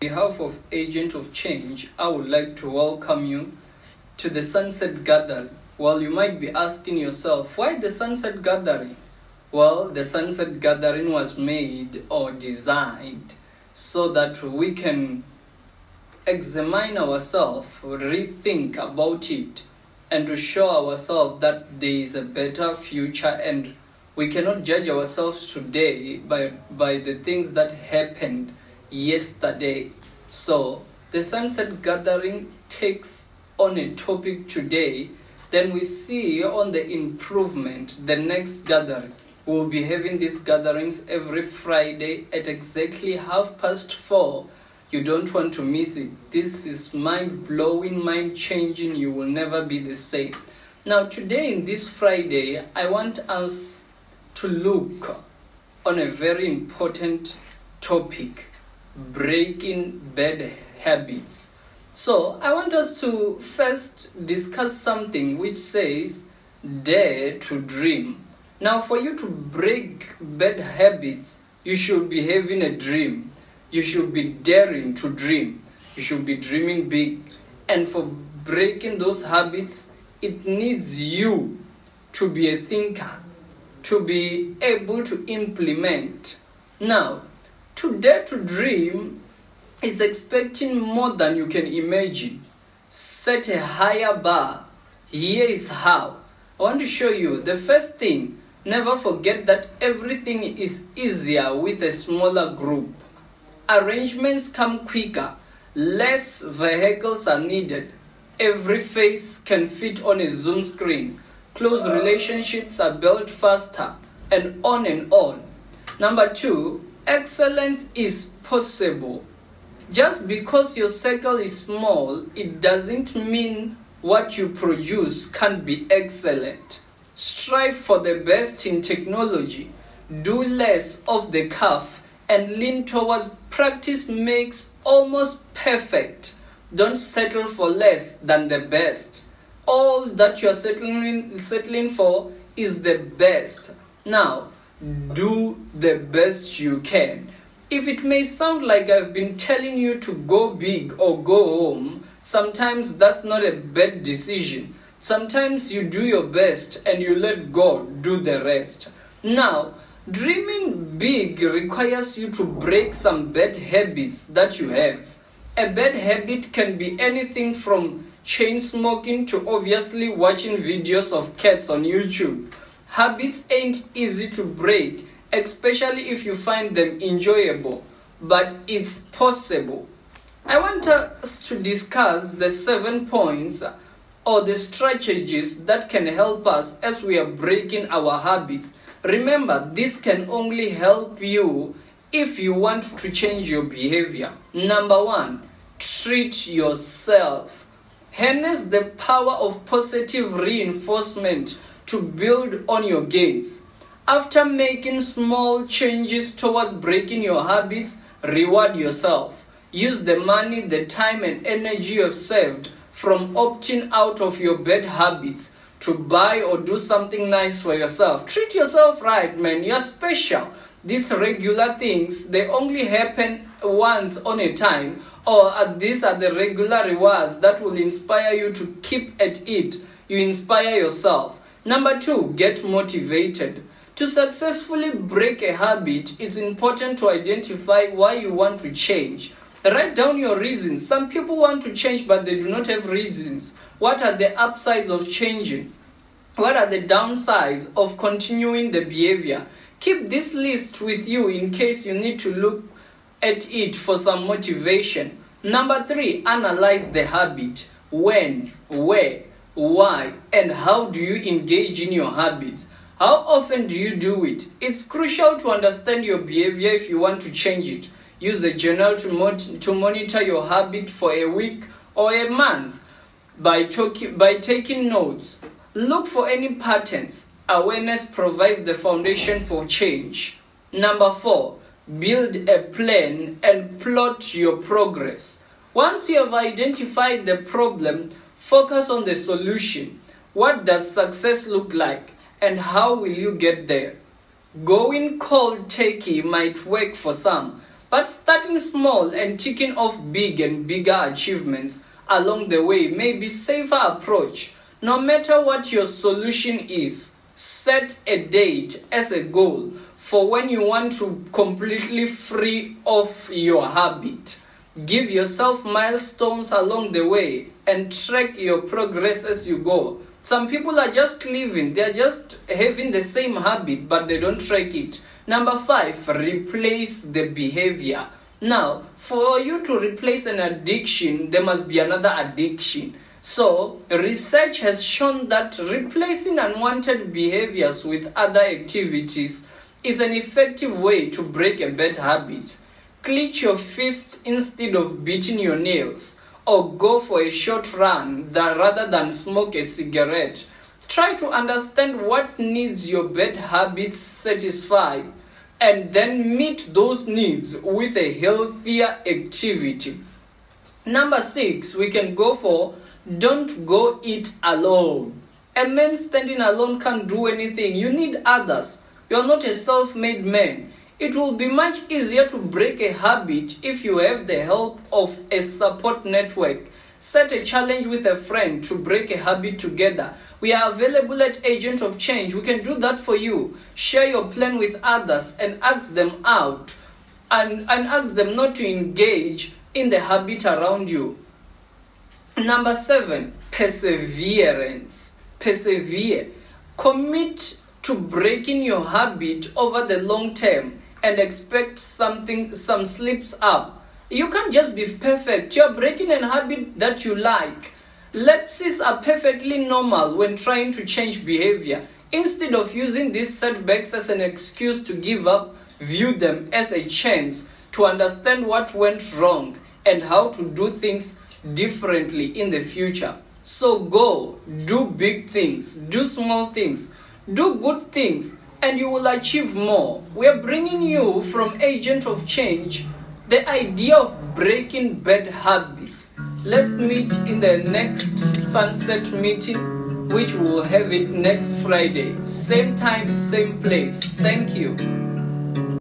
behalf of Agent of Change, I would like to welcome you to the Sunset Gathering. Well, you might be asking yourself, why the Sunset Gathering? Well, the Sunset Gathering was made or designed so that we can examine ourselves, rethink about it, and to show ourselves that there is a better future, and we cannot judge ourselves today by the things that happened yesterday. So the Sunset Gathering takes on a topic today, then we see on the improvement the next gathering. We'll be having these gatherings every Friday at exactly 4:30. You don't want to miss it. This is mind-blowing, mind-changing. You will never be the same. Now today in this Friday, I want us to look on a very important topic: breaking bad habits. So I want us to first discuss something which says dare to dream. Now for you to break bad habits, you should be having a dream. You should be daring to dream. You should be dreaming big. And for breaking those habits, it needs you to be a thinker, to be able to implement. Now, to dare to dream, it's expecting more than you can imagine. Set a higher bar. Here is how. I want to show you. The first thing, never forget that everything is easier with a smaller group. Arrangements come quicker. Less vehicles are needed. Every face can fit on a Zoom screen. Close relationships are built faster, and on and on. Number 2, excellence is possible. Just because your circle is small, it doesn't mean what you produce can't be excellent. Strive for the best in technology. Do less off the cuff and lean towards practice makes almost perfect. Don't settle for less than the best. All that you're settling for is the best. Now, do the best you can. If it may sound like I've been telling you to go big or go home, sometimes that's not a bad decision. Sometimes you do your best and you let God do the rest. Now, dreaming big requires you to break some bad habits that you have. A bad habit can be anything from chain smoking to obviously watching videos of cats on YouTube. Habits ain't easy to break, especially if you find them enjoyable, but it's possible. I want us to discuss the 7 points or the strategies that can help us as we are breaking our habits. Remember, this can only help you if you want to change your behavior. Number 1, treat yourself. Harness the power of positive reinforcement to build on your gains. After making small changes towards breaking your habits, reward yourself. Use the money, the time, and energy you have saved from opting out of your bad habits to buy or do something nice for yourself. Treat yourself right, man. You're special. These regular things, they only happen once on a time, or these are the regular rewards that will inspire you to keep at it. You inspire yourself. Number 2, get motivated. To successfully break a habit, it's important to identify why you want to change. Write down your reasons. Some people want to change, but they do not have reasons. What are the upsides of changing? What are the downsides of continuing the behavior? Keep this list with you in case you need to look at it for some motivation. Number 3, analyze the habit. When, where, why, and how do you engage in your habits? How often do you do it? It's crucial to understand your behavior if you want to change it. Use a journal to monitor your habit for a week or a month by taking notes. Look for any patterns. Awareness provides the foundation for change. Number 4, build a plan and plot your progress. Once you have identified the problem, focus on the solution. What does success look like, and how will you get there? Going cold turkey might work for some, But starting small and ticking off big and bigger achievements along the way may be a safer approach. No matter what your solution is, set a date as a goal for when you want to completely free off your habit. Give yourself milestones along the way and track your progress as you go. Some people are just living, they are just having the same habit, but they don't track it. Number 5, replace the behavior. Now, for you to replace an addiction, there must be another addiction. So, research has shown that replacing unwanted behaviors with other activities is an effective way to break a bad habit. Clench your fist instead of beating your nails, or go for a short run rather than smoke a cigarette. Try to understand what needs your bad habits satisfy, and then meet those needs with a healthier activity. Number 6, we can go for don't go it alone. A man standing alone can't do anything. You need others. You are not a self-made man. It will be much easier to break a habit if you have the help of a support network. Set a challenge with a friend to break a habit together. We are available at Agent of Change. We can do that for you. Share your plan with others and ask them out and ask them not to engage in the habit around you. Number 7, perseverance. Persevere. Commit to breaking your habit over the long term and expect some slips up. You can't just be perfect. You're breaking a habit that you like. Lapses are perfectly normal when trying to change behavior. Instead of using these setbacks as an excuse to give up, view them as a chance to understand what went wrong and how to do things differently in the future. So go, do big things, do small things, do good things, and you will achieve more. We are bringing you from Agent of Change the idea of breaking bad habits. Let's meet in the next sunset meeting, which we will have it next Friday. Same time, same place. Thank you.